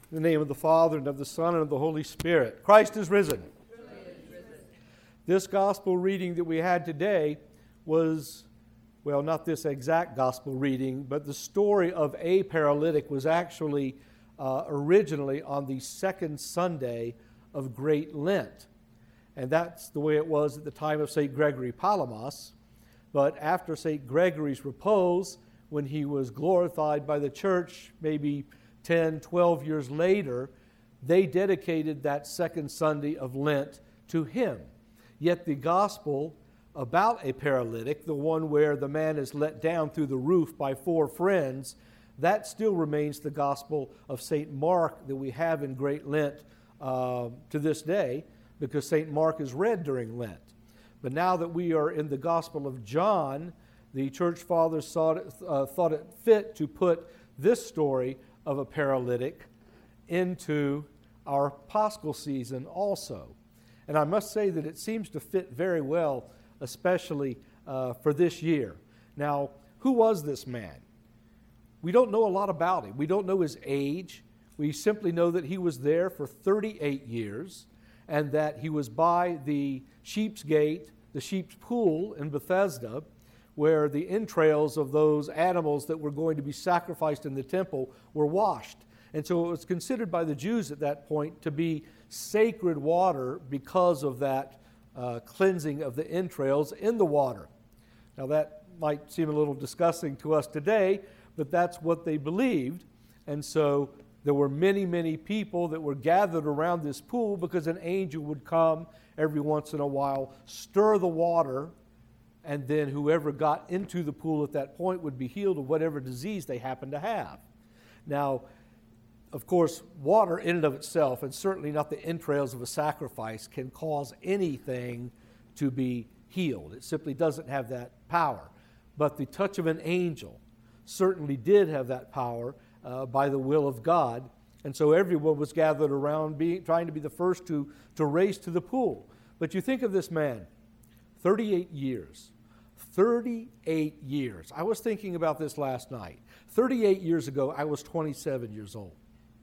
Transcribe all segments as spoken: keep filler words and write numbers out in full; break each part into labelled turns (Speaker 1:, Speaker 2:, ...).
Speaker 1: In the name of the Father, and of the Son, and of the Holy Spirit. Christ is risen.
Speaker 2: Is risen.
Speaker 1: This gospel reading that we had today was, well, not this exact gospel reading, but the story of a paralytic was actually uh, originally on the second Sunday of Great Lent. And that's the way it was at the time of Saint Gregory Palamas. But after Saint Gregory's repose, when he was glorified by the church, maybe ten, twelve years later, they dedicated that second Sunday of Lent to him. Yet the gospel about a paralytic, the one where the man is let down through the roof by four friends, that still remains the gospel of Saint Mark that we have in Great Lent uh, to this day, because Saint Mark is read during Lent. But now that we are in the Gospel of John, the church fathers thought it, uh, thought it fit to put this story of a paralytic into our Paschal season also. And I must say that it seems to fit very well, especially uh, for this year. Now, who was this man? We don't know a lot about him. We don't know his age. We simply know that he was there for thirty-eight years and that he was by the sheep's gate, the sheep's pool in Bethesda, where the entrails of those animals that were going to be sacrificed in the temple were washed. And so it was considered by the Jews at that point to be sacred water because of that uh, cleansing of the entrails in the water. Now that might seem a little disgusting to us today, but that's what they believed. And so there were many, many people that were gathered around this pool because an angel would come every once in a while, stir the water, and then whoever got into the pool at that point would be healed of whatever disease they happened to have. Now, of course, water in and of itself, and certainly not the entrails of a sacrifice, can cause anything to be healed. It simply doesn't have that power. But the touch of an angel certainly did have that power uh, by the will of God. And so everyone was gathered around being, trying to be the first to, to race to the pool. But you think of this man, thirty-eight years. thirty-eight years. I was thinking about this last night. thirty-eight years ago, I was twenty-seven years old.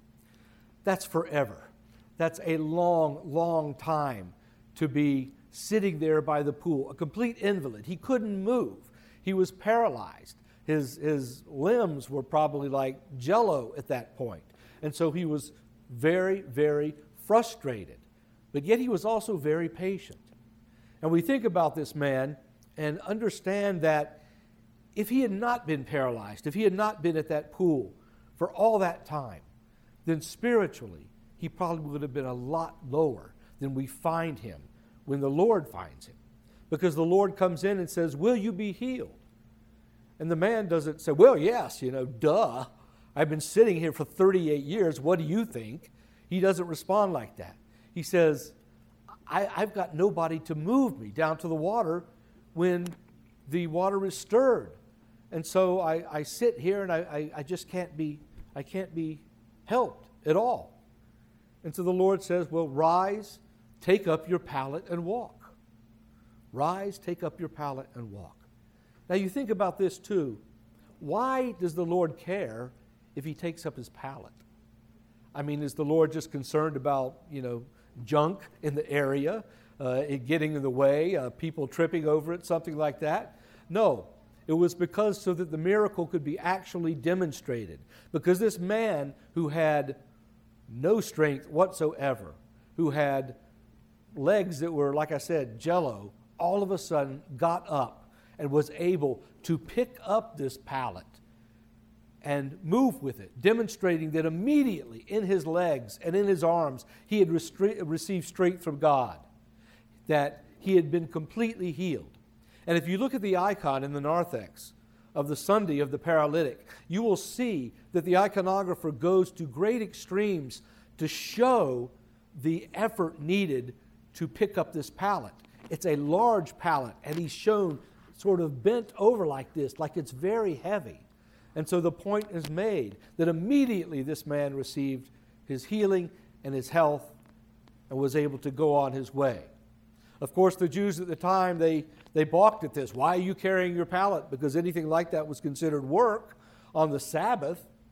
Speaker 1: That's forever. That's a long, long time to be sitting there by the pool, a complete invalid. He couldn't move. He was paralyzed. His, his limbs were probably like jello at that point. And so he was very, very frustrated. But yet he was also very patient. And we think about this man and understand that if he had not been paralyzed, if he had not been at that pool for all that time, then spiritually he probably would have been a lot lower than we find him when the Lord finds him. Because the Lord comes in and says, "Will you be healed?" And the man doesn't say, "Well, yes, you know, duh. I've been sitting here for thirty-eight years. What do you think?" He doesn't respond like that. He says, I, I've got nobody to move me down to the water when the water is stirred. And so I, I sit here and I, I, I just can't be, I can't be helped at all. And so the Lord says, well, rise, take up your pallet and walk. Rise, take up your pallet and walk. Now you think about this too. Why does the Lord care if he takes up his pallet? I mean, is the Lord just concerned about, you know, junk in the area, uh, it getting in the way, uh, people tripping over it, something like that? No, it was because so that the miracle could be actually demonstrated. Because this man who had no strength whatsoever, who had legs that were, like I said, jello, all of a sudden got up and was able to pick up this pallet and move with it, demonstrating that immediately in his legs and in his arms he had restre- received strength from God, that he had been completely healed. And if you look at the icon in the narthex of the Sunday of the paralytic, you will see that the iconographer goes to great extremes to show the effort needed to pick up this pallet. It's a large pallet, and he's shown sort of bent over like this, like it's very heavy. And so the point is made that immediately this man received his healing and his health and was able to go on his way. Of course, the Jews at the time, they, they balked at this. Why are you carrying your pallet? Because anything like that was considered work on the Sabbath.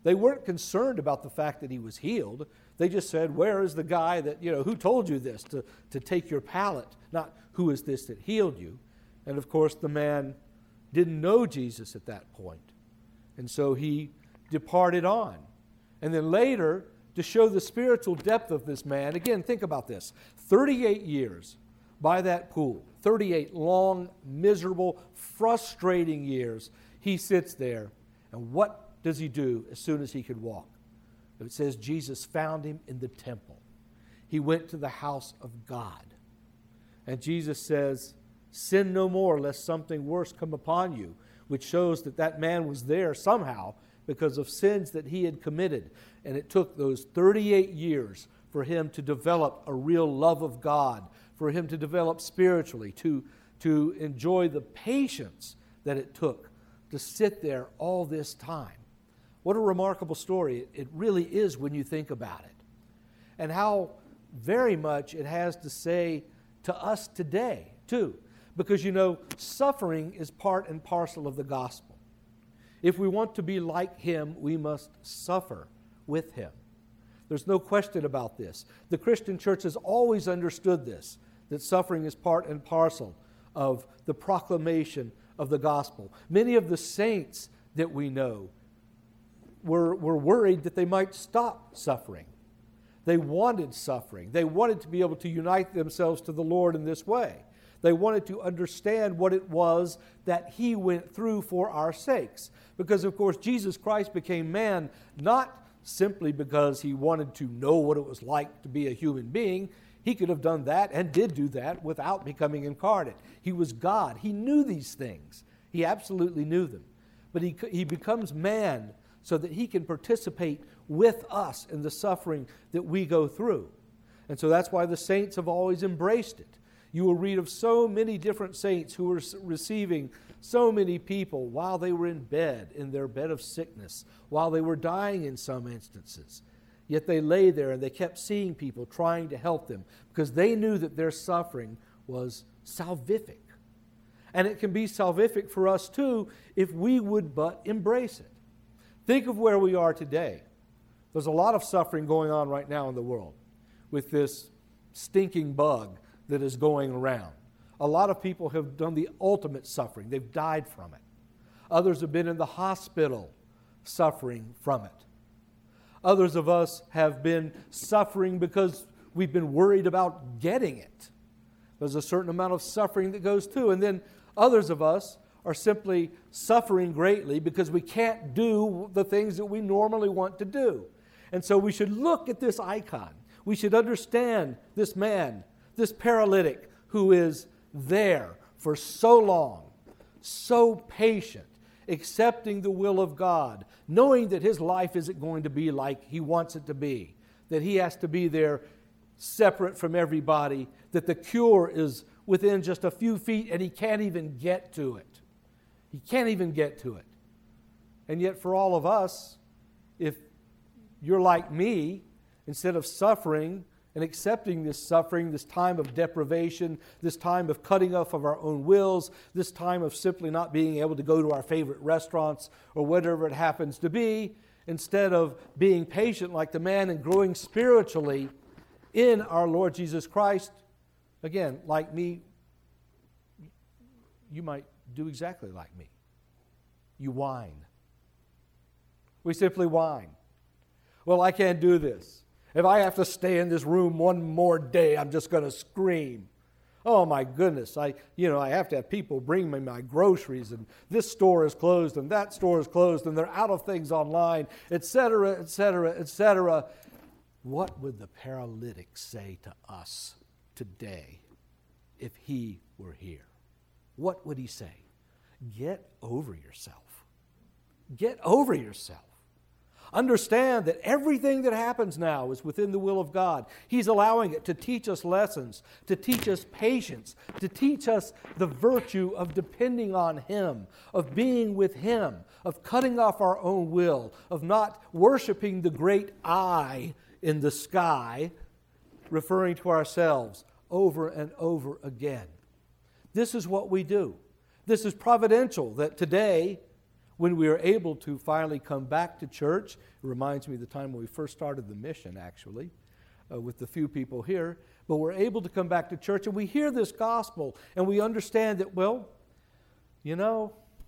Speaker 1: They weren't concerned about the fact that he was healed. They just said, where is the guy that, you know, who told you this, to, to take your pallet? Not, who is this that healed you? And of course, the man didn't know Jesus at that point. And so he departed on. And then later, to show the spiritual depth of this man, again, think about this. thirty-eight years by that pool, thirty-eight long, miserable, frustrating years, he sits there. And what does he do as soon as he could walk? It says Jesus found him in the temple. He went to the house of God. And Jesus says, sin no more, lest something worse come upon you, which shows that that man was there somehow because of sins that he had committed. And it took those thirty-eight years for him to develop a real love of God, for him to develop spiritually, to, to enjoy the patience that it took to sit there all this time. What a remarkable story it really is when you think about it. And how very much it has to say to us today, too. Because, you know, suffering is part and parcel of the gospel. If we want to be like him, we must suffer with him. There's no question about this. The Christian church has always understood this, that suffering is part and parcel of the proclamation of the gospel. Many of the saints that we know were, were worried that they might stop suffering. They wanted suffering. They wanted to be able to unite themselves to the Lord in this way. They wanted to understand what it was that he went through for our sakes. Because, of course, Jesus Christ became man not simply because he wanted to know what it was like to be a human being. He could have done that and did do that without becoming incarnate. He was God. He knew these things. He absolutely knew them. But he, he becomes man so that he can participate with us in the suffering that we go through. And so that's why the saints have always embraced it. You will read of so many different saints who were receiving so many people while they were in bed, in their bed of sickness, while they were dying in some instances. Yet they lay there and they kept seeing people, trying to help them, because they knew that their suffering was salvific. And it can be salvific for us too if we would but embrace it. Think of where we are today. There's a lot of suffering going on right now in the world with this stinking bug that is going around. A lot of people have done the ultimate suffering. They've died from it. Others have been in the hospital suffering from it. Others of us have been suffering because we've been worried about getting it. There's a certain amount of suffering that goes too. And then others of us are simply suffering greatly because we can't do the things that we normally want to do. And so we should look at this icon. We should understand this man, this paralytic who is there for so long, so patient, accepting the will of God, knowing that his life isn't going to be like he wants it to be, that he has to be there separate from everybody, that the cure is within just a few feet and he can't even get to it. He can't even get to it. And yet for all of us, if you're like me, instead of suffering and accepting this suffering, this time of deprivation, this time of cutting off of our own wills, this time of simply not being able to go to our favorite restaurants or whatever it happens to be, instead of being patient like the man and growing spiritually in our Lord Jesus Christ, again, like me, you might do exactly like me. You whine. We simply whine. Well, I can't do this. If I have to stay in this room one more day, I'm just going to scream. Oh my goodness, I you know, I have to have people bring me my groceries, and this store is closed and that store is closed and they're out of things online, et cetera, et cetera, et cetera. What would the paralytic say to us today if he were here? What would he say? Get over yourself. Get over yourself. Understand that everything that happens now is within the will of God. He's allowing it to teach us lessons, to teach us patience, to teach us the virtue of depending on Him, of being with Him, of cutting off our own will, of not worshiping the great I in the sky, referring to ourselves over and over again. This is what we do. This is providential that today when we are able to finally come back to church. It reminds me of the time when we first started the mission, actually, uh, with the few people here. But we're able to come back to church and we hear this gospel and we understand that, well, you know,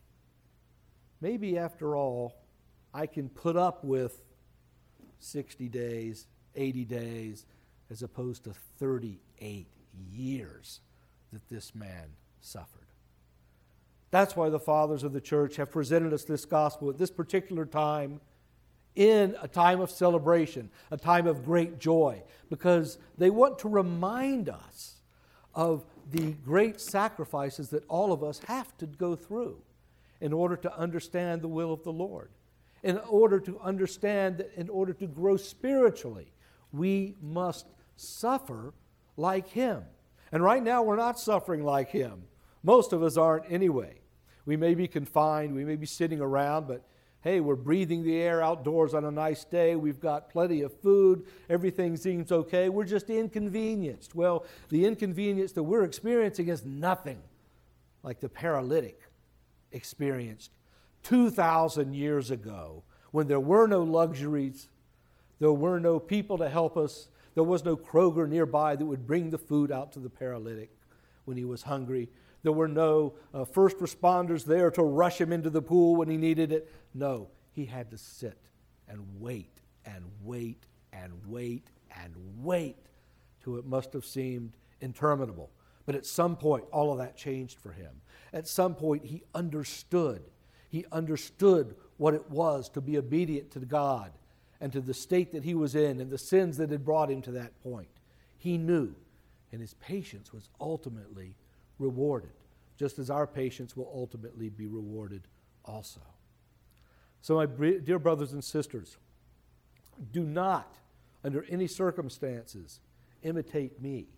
Speaker 1: maybe after all, I can put up with sixty days, eighty days, as opposed to thirty-eight years that this man suffered. That's why the fathers of the church have presented us this gospel at this particular time, in a time of celebration, a time of great joy, because they want to remind us of the great sacrifices that all of us have to go through in order to understand the will of the Lord, in order to understand that in order to grow spiritually, we must suffer like Him. And right now we're not suffering like Him. Most of us aren't anyway. We may be confined, we may be sitting around, but hey, we're breathing the air outdoors on a nice day. We've got plenty of food. Everything seems okay. We're just inconvenienced. Well, the inconvenience that we're experiencing is nothing like the paralytic experienced two thousand years ago, when there were no luxuries, there were no people to help us, there was no Kroger nearby that would bring the food out to the paralytic when he was hungry. There were no uh, first responders there to rush him into the pool when he needed it. No, he had to sit and wait and wait and wait and wait till it must have seemed interminable. But at some point, all of that changed for him. At some point, he understood. He understood what it was to be obedient to God and to the state that he was in and the sins that had brought him to that point. He knew, and his patience was ultimately rewarded, just as our patience will ultimately be rewarded also. So, my dear brothers and sisters, do not, under any circumstances, imitate me,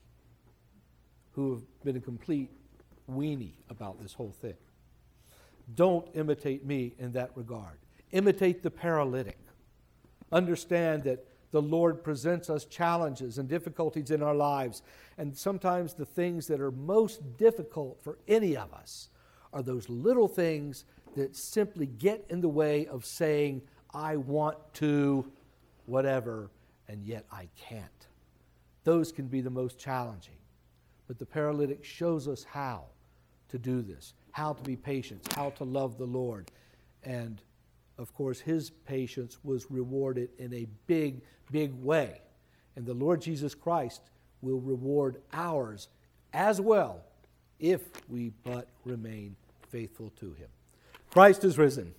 Speaker 1: who have been a complete weenie about this whole thing. Don't imitate me in that regard. Imitate the paralytic. Understand that the Lord presents us challenges and difficulties in our lives, and sometimes the things that are most difficult for any of us are those little things that simply get in the way of saying, I want to whatever, and yet I can't. Those can be the most challenging. But the paralytic shows us how to do this, how to be patient, how to love the Lord. And of course, his patience was rewarded in a big, big way. And the Lord Jesus Christ will reward ours as well if we but remain faithful to him. Christ is risen.